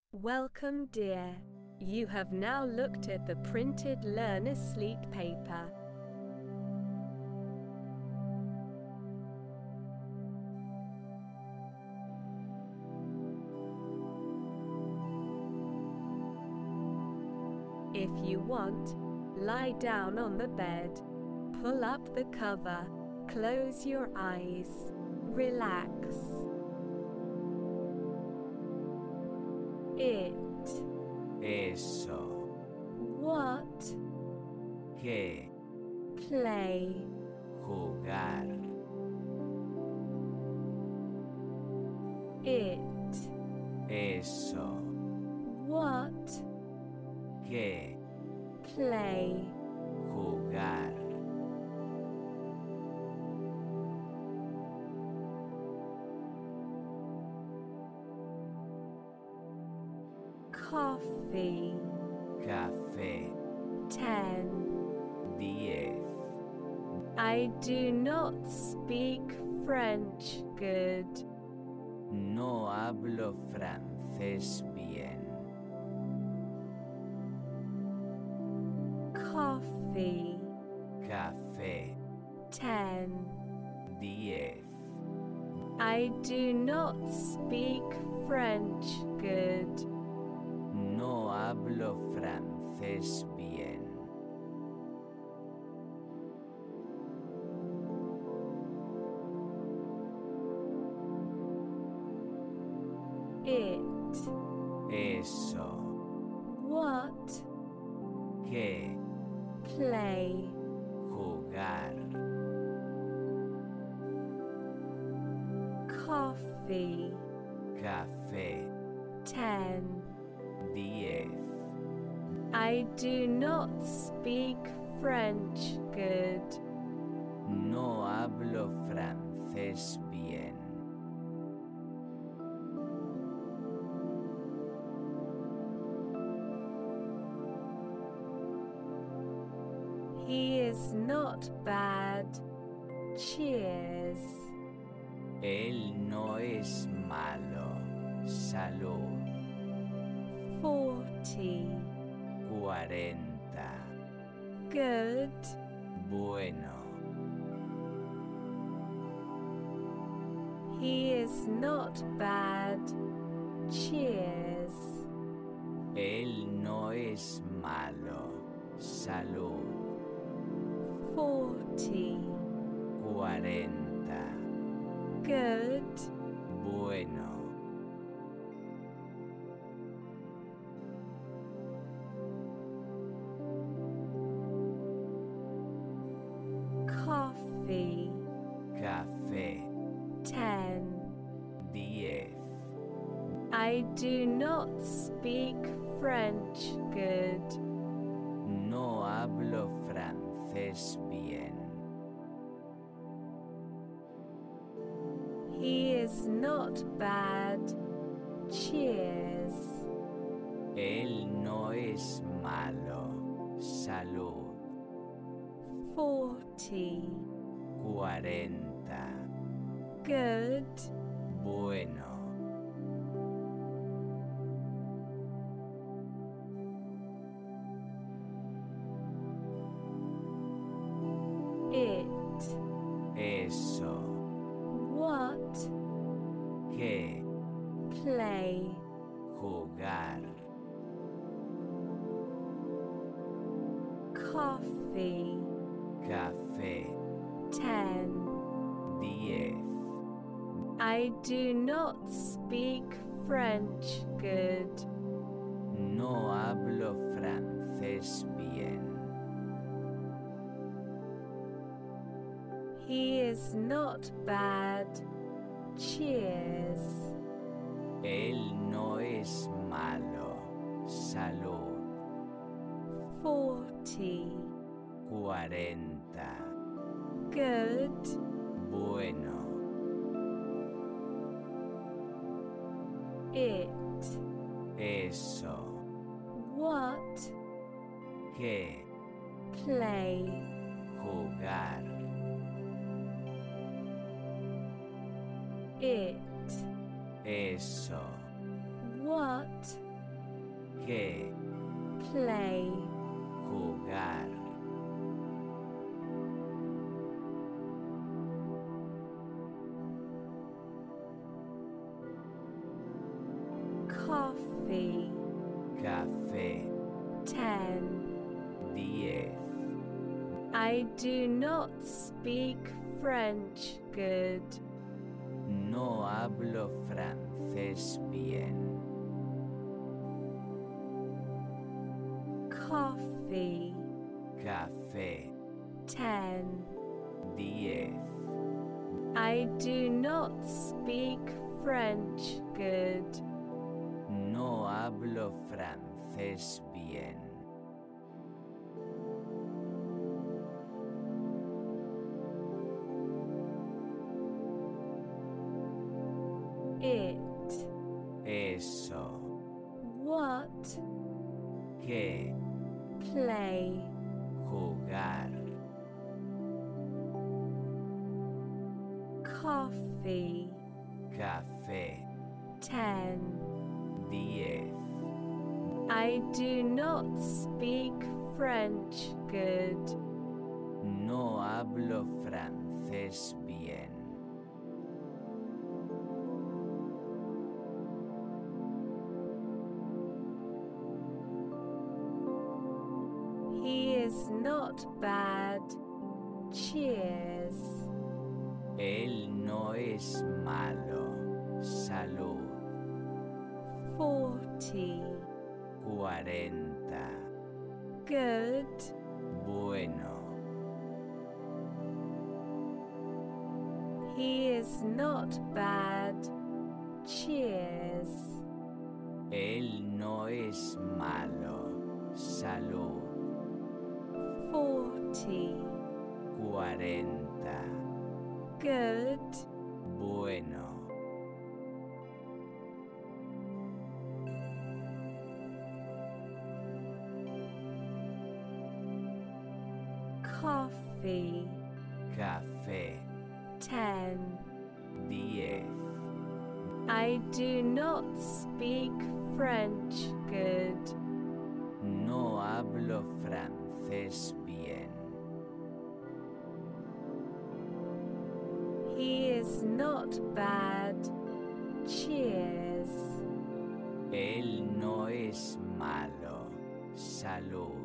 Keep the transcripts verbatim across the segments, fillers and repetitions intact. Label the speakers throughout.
Speaker 1: Welcome, dear. You have now looked at the printed Learn Asleep paper. If you want, lie down on the bed, pull up the cover, close your eyes, relax. It.
Speaker 2: Eso.
Speaker 1: What?
Speaker 2: ¿Qué?
Speaker 1: Play.
Speaker 2: Jugar.
Speaker 1: It.
Speaker 2: Eso.
Speaker 1: What?
Speaker 2: ¿Qué?
Speaker 1: Play.
Speaker 2: Jugar.
Speaker 1: Coffee.
Speaker 2: Café.
Speaker 1: Ten.
Speaker 2: Diez.
Speaker 1: I do not speak French good.
Speaker 2: No hablo francés bien.
Speaker 1: Coffee.
Speaker 2: Café.
Speaker 1: Ten.
Speaker 2: Diez.
Speaker 1: I do not speak French good.
Speaker 2: No hablo francés bien.
Speaker 1: It.
Speaker 2: Eso.
Speaker 1: What?
Speaker 2: ¿Qué?
Speaker 1: Play.
Speaker 2: Jugar.
Speaker 1: Coffee.
Speaker 2: Café.
Speaker 1: Ten.
Speaker 2: Diez.
Speaker 1: I do not speak French good.
Speaker 2: No hablo francés bien.
Speaker 1: He is not bad. Cheers.
Speaker 2: Él no es malo. Salud.
Speaker 1: Forty.
Speaker 2: Cuarenta.
Speaker 1: Good.
Speaker 2: Bueno.
Speaker 1: He is not bad. Cheers.
Speaker 2: Él no es malo. Salud.
Speaker 1: Forty.
Speaker 2: Cuarenta.
Speaker 1: Good.
Speaker 2: Bueno.
Speaker 1: Coffee.
Speaker 2: Café.
Speaker 1: Ten.
Speaker 2: Diez.
Speaker 1: I do not speak French good.
Speaker 2: No hablo francés bien.
Speaker 1: He is not bad. Cheers.
Speaker 2: Él no es malo. Salud.
Speaker 1: Forty.
Speaker 2: Cuarenta.
Speaker 1: Good.
Speaker 2: Bueno.
Speaker 1: It.
Speaker 2: Eso.
Speaker 1: What?
Speaker 2: ¿Qué?
Speaker 1: Play.
Speaker 2: Jugar.
Speaker 1: Coffee.
Speaker 2: Café.
Speaker 1: Ten.
Speaker 2: Diez.
Speaker 1: I do not speak French good.
Speaker 2: No hablo francés bien.
Speaker 1: He is not bad. Cheers.
Speaker 2: Él no es malo. Salud.
Speaker 1: Forty.
Speaker 2: Cuarenta.
Speaker 1: Good.
Speaker 2: Bueno.
Speaker 1: It.
Speaker 2: Eso.
Speaker 1: What?
Speaker 2: ¿Qué?
Speaker 1: Play.
Speaker 2: Jugar.
Speaker 1: It.
Speaker 2: Eso.
Speaker 1: What?
Speaker 2: que,
Speaker 1: play,
Speaker 2: jugar,
Speaker 1: coffee,
Speaker 2: café,
Speaker 1: ten.
Speaker 2: diez,
Speaker 1: I do not speak French good.
Speaker 2: no hablo francés bien,
Speaker 1: Coffee,
Speaker 2: café,
Speaker 1: ten.
Speaker 2: diez,
Speaker 1: I do not speak French good.
Speaker 2: no hablo francés bien,
Speaker 1: It,
Speaker 2: eso,
Speaker 1: what,
Speaker 2: que,
Speaker 1: play,
Speaker 2: jugar,
Speaker 1: coffee,
Speaker 2: café,
Speaker 1: ten.
Speaker 2: diez,
Speaker 1: I do not speak French good.
Speaker 2: no hablo francés bien,
Speaker 1: He is not bad. Cheers.
Speaker 2: él no es malo, salud,
Speaker 1: Forty.
Speaker 2: cuarenta,
Speaker 1: Good.
Speaker 2: bueno,
Speaker 1: He is not bad. Cheers.
Speaker 2: él no es malo, salud,
Speaker 1: Forty.
Speaker 2: cuarenta,
Speaker 1: Good.
Speaker 2: bueno,
Speaker 1: Coffee.
Speaker 2: café,
Speaker 1: Ten.
Speaker 2: diez,
Speaker 1: I do not speak French good.
Speaker 2: no hablo francés bien,
Speaker 1: He is not bad. Cheers.
Speaker 2: él no es malo, salud,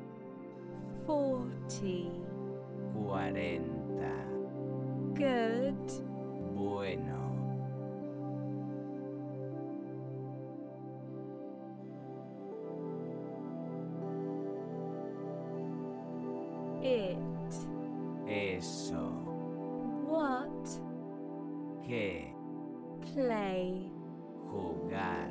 Speaker 1: Forty.
Speaker 2: cuarenta,
Speaker 1: Good.
Speaker 2: bueno,
Speaker 1: It.
Speaker 2: eso,
Speaker 1: What,
Speaker 2: que,
Speaker 1: play,
Speaker 2: jugar,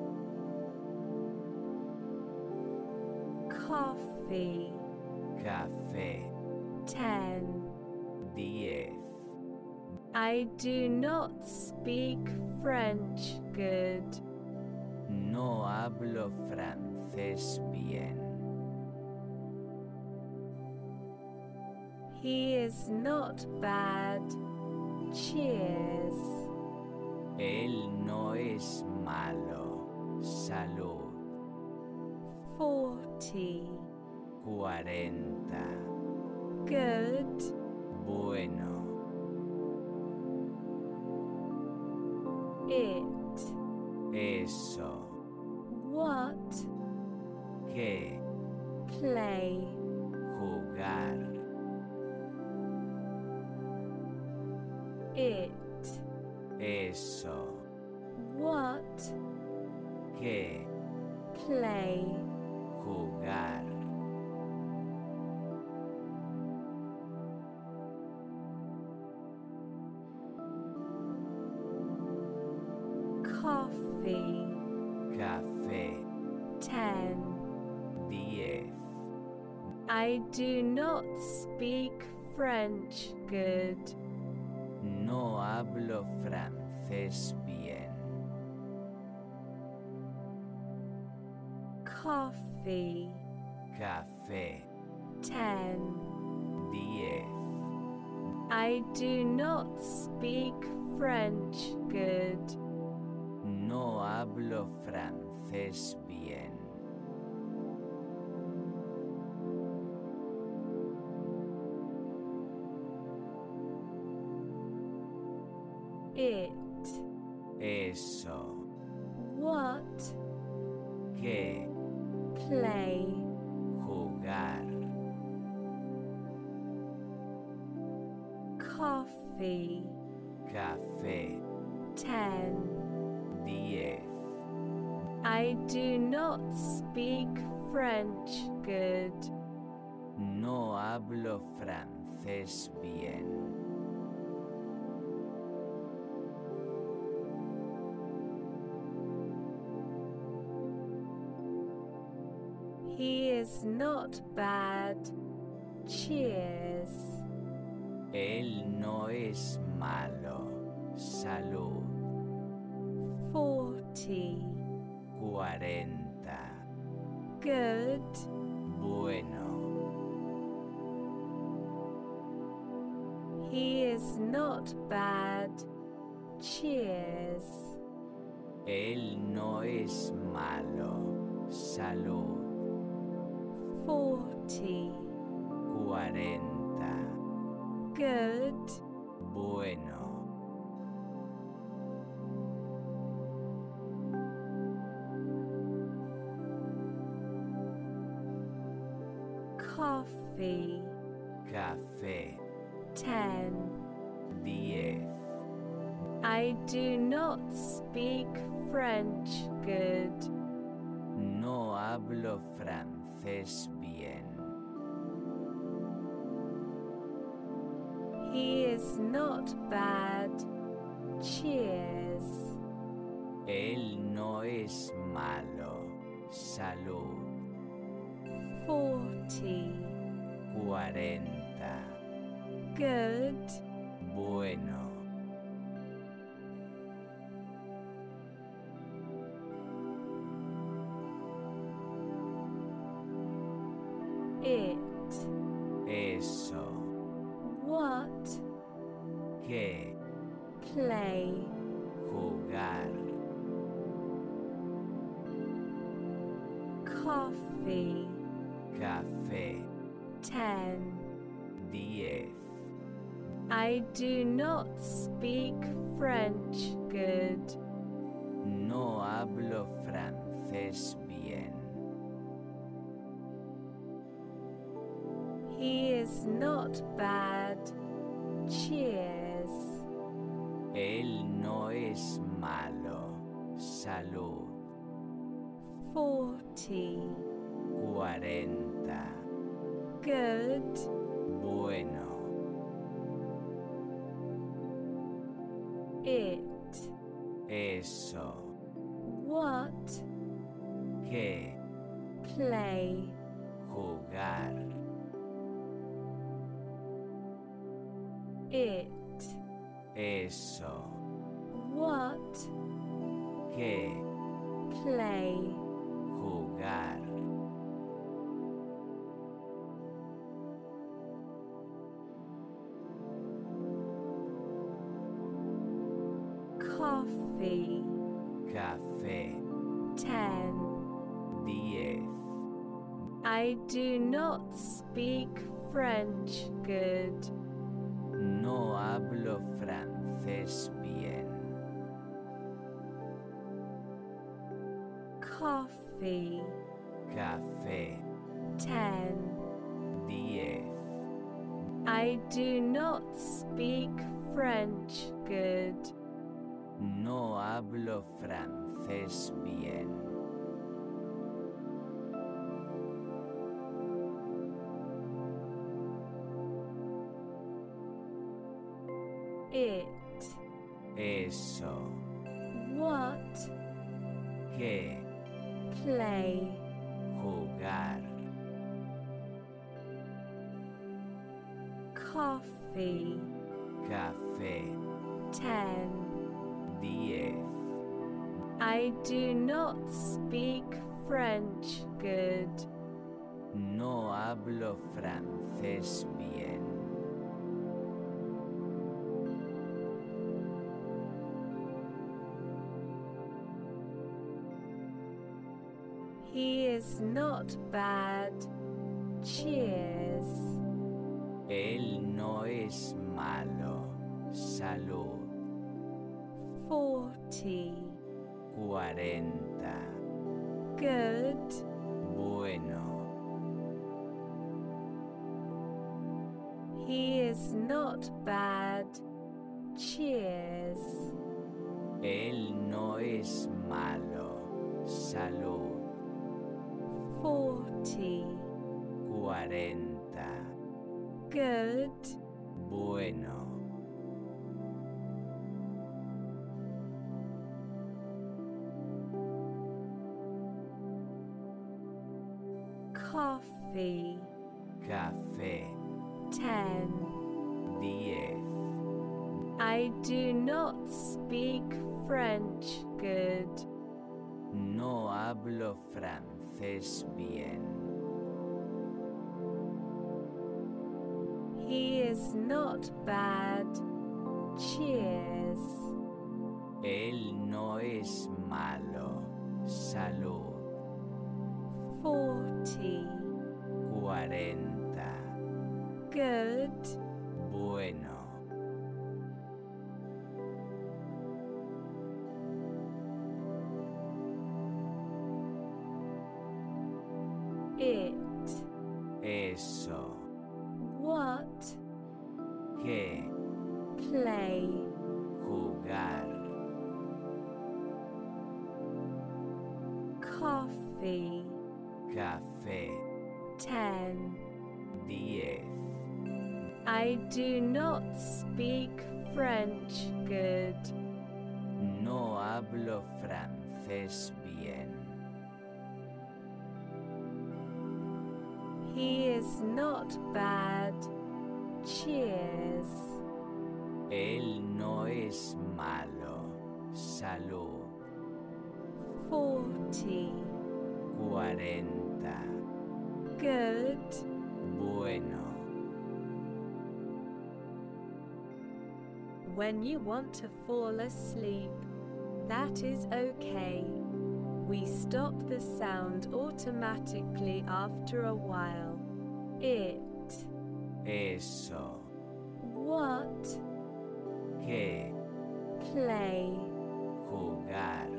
Speaker 1: coffee,
Speaker 2: café,
Speaker 1: ten.
Speaker 2: diez,
Speaker 1: I do not speak French good.
Speaker 2: no hablo francés bien,
Speaker 1: He is not bad. Cheers.
Speaker 2: él no es malo, salud,
Speaker 1: Forty.
Speaker 2: cuarenta,
Speaker 1: Good.
Speaker 2: bueno,
Speaker 1: It.
Speaker 2: eso,
Speaker 1: What,
Speaker 2: que,
Speaker 1: play,
Speaker 2: jugar,
Speaker 1: it.
Speaker 2: eso,
Speaker 1: What,
Speaker 2: que,
Speaker 1: play,
Speaker 2: jugar,
Speaker 1: coffee,
Speaker 2: café,
Speaker 1: ten.
Speaker 2: diez,
Speaker 1: I do not speak French good.
Speaker 2: no hablo francés bien,
Speaker 1: Coffee,
Speaker 2: café,
Speaker 1: ten.
Speaker 2: diez,
Speaker 1: I do not speak French good.
Speaker 2: no hablo francés bien,
Speaker 1: It.
Speaker 2: Eso.
Speaker 1: What?
Speaker 2: ¿Qué?
Speaker 1: Play.
Speaker 2: Jugar.
Speaker 1: Coffee.
Speaker 2: Café.
Speaker 1: Ten.
Speaker 2: Diez.
Speaker 1: I do not speak French good.
Speaker 2: No hablo francés bien.
Speaker 1: He is not bad. Cheers.
Speaker 2: Él no es malo. Salud.
Speaker 1: Forty.
Speaker 2: Cuarenta.
Speaker 1: Good.
Speaker 2: Bueno.
Speaker 1: He is not bad. Cheers.
Speaker 2: Él no es malo. Salud.
Speaker 1: Forty.
Speaker 2: Cuarenta.
Speaker 1: Good.
Speaker 2: Bueno.
Speaker 1: Coffee.
Speaker 2: Café.
Speaker 1: Ten.
Speaker 2: Diez.
Speaker 1: I do not speak French good.
Speaker 2: No hablo francés bien.
Speaker 1: He is not bad. Cheers.
Speaker 2: Él no es malo. Salud.
Speaker 1: Forty.
Speaker 2: Cuarenta.
Speaker 1: Good.
Speaker 2: Bueno.
Speaker 1: It.
Speaker 2: Eso.
Speaker 1: What?
Speaker 2: ¿Qué?
Speaker 1: Play.
Speaker 2: Jugar.
Speaker 1: Coffee.
Speaker 2: Café.
Speaker 1: Ten.
Speaker 2: Diez.
Speaker 1: I do not speak French good.
Speaker 2: No hablo francés bien.
Speaker 1: He is not bad. Cheers.
Speaker 2: Él no es malo. Salud.
Speaker 1: Forty.
Speaker 2: Cuarenta.
Speaker 1: Good.
Speaker 2: Bueno.
Speaker 1: It.
Speaker 2: Eso.
Speaker 1: What?
Speaker 2: ¿Qué?
Speaker 1: Play.
Speaker 2: Jugar.
Speaker 1: It.
Speaker 2: Eso.
Speaker 1: What?
Speaker 2: ¿Qué?
Speaker 1: Play.
Speaker 2: Jugar.
Speaker 1: Coffee.
Speaker 2: Café.
Speaker 1: Ten.
Speaker 2: Diez.
Speaker 1: I do not speak French good.
Speaker 2: No hablo francés bien.
Speaker 1: Coffee.
Speaker 2: Café.
Speaker 1: Ten.
Speaker 2: Diez.
Speaker 1: I do not speak French good.
Speaker 2: No hablo francés bien.
Speaker 1: It.
Speaker 2: Eso.
Speaker 1: What?
Speaker 2: ¿Qué?
Speaker 1: Play.
Speaker 2: Jugar.
Speaker 1: Coffee.
Speaker 2: Café.
Speaker 1: Ten.
Speaker 2: Diez.
Speaker 1: I do not speak French good.
Speaker 2: No hablo francés bien.
Speaker 1: He is not bad. Cheers.
Speaker 2: Él no es malo. Salud.
Speaker 1: Forty.
Speaker 2: Cuarenta.
Speaker 1: Good.
Speaker 2: Bueno.
Speaker 1: He is not bad. Cheers.
Speaker 2: Él no es malo. Salud.
Speaker 1: Forty.
Speaker 2: Cuarenta.
Speaker 1: Good.
Speaker 2: Bueno.
Speaker 1: Coffee.
Speaker 2: Café.
Speaker 1: Ten.
Speaker 2: Diez.
Speaker 1: I do not speak French good.
Speaker 2: No hablo francés bien.
Speaker 1: He is not bad. Cheers.
Speaker 2: Él no es malo. Salud.
Speaker 1: Forty.
Speaker 2: Cuarenta.
Speaker 1: Good.
Speaker 2: Bueno.
Speaker 1: It.
Speaker 2: Eso.
Speaker 1: What?
Speaker 2: ¿Qué?
Speaker 1: Play.
Speaker 2: Jugar.
Speaker 1: Coffee.
Speaker 2: Café.
Speaker 1: Ten.
Speaker 2: Diez.
Speaker 1: I do not speak French good.
Speaker 2: No hablo francés bien.
Speaker 1: He is not bad. Cheers.
Speaker 2: Él no es malo. Salud.
Speaker 1: Forty.
Speaker 2: Cuarenta.
Speaker 1: Good.
Speaker 2: Bueno.
Speaker 1: When you want to fall asleep, that is okay. We stop the sound automatically after a while. It.
Speaker 2: Eso.
Speaker 1: What?
Speaker 2: ¿Qué?
Speaker 1: Play.
Speaker 2: Jugar.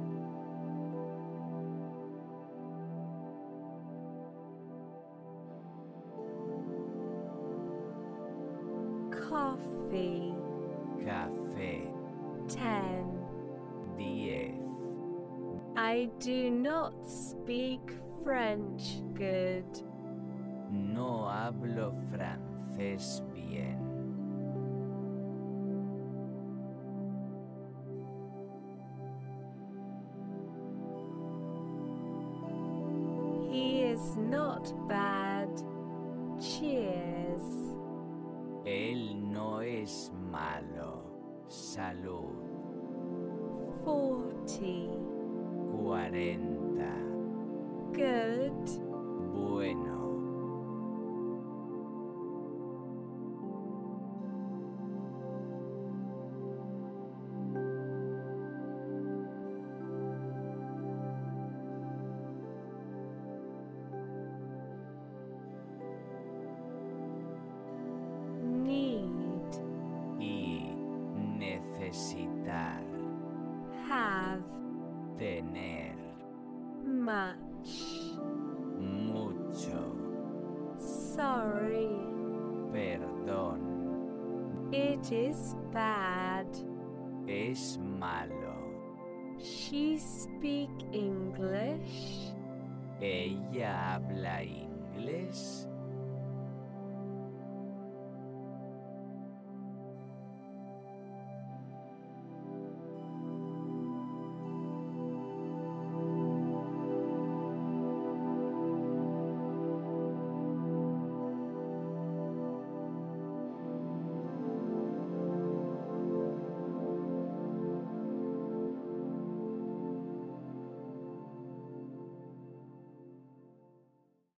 Speaker 1: Coffee.
Speaker 2: Café.
Speaker 1: Ten.
Speaker 2: Diez.
Speaker 1: I do not speak French good.
Speaker 2: No hablo francés bien.
Speaker 1: He is not bad. Cheers.
Speaker 2: Él no es malo. Salud.
Speaker 1: Forty.
Speaker 2: Cuarenta.
Speaker 1: Good.
Speaker 2: Bueno.
Speaker 1: Need.
Speaker 2: Y necesitar.
Speaker 1: Have.
Speaker 2: Tener.
Speaker 1: Much.
Speaker 2: Mucho.
Speaker 1: Sorry.
Speaker 2: Perdón.
Speaker 1: It is bad.
Speaker 2: Es malo.
Speaker 1: She speak English.
Speaker 2: ¿Ella habla inglés?